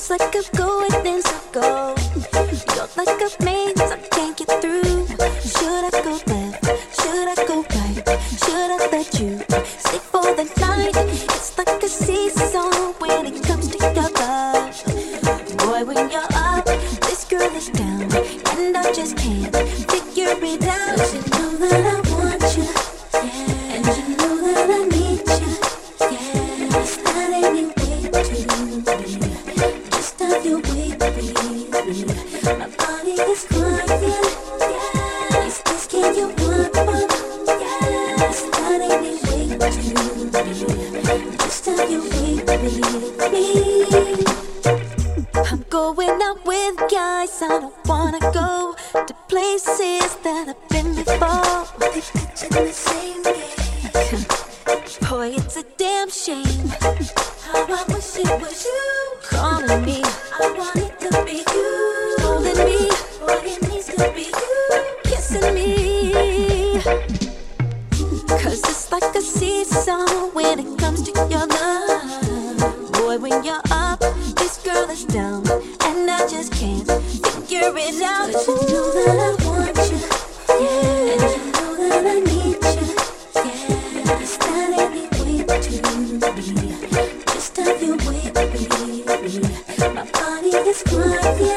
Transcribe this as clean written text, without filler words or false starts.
It's like I'm going in circles. You're like a maze I can't get through. Should I go left? Should I go right? Should I let you stay for the night? It's like a seesaw when it comes to your love. Boy, when you're up, this girl is down, and I just can't figure it out. You know that I want you, yeah, and you know that I need you, yeah. It's not any way to just have your way, baby. My body is crying, yeah. Is this can you want more? Yeah, it's not any way to just have your way, baby. I'm going out with guys, I don't wanna go to places that I've been before. They put you in the same game. Boy, it's a damn shame. How I wish it was you calling me. I want it to be you holding me. Boy, it needs to be you kissing me. Cause it's like a seesaw when it comes to your love. Boy, when you're up, this girl is down, and I just can't figure it out. But you know that I want you, yeah, and you know that I need you, yeah. It's not any way to just have your way, baby. My body is crying.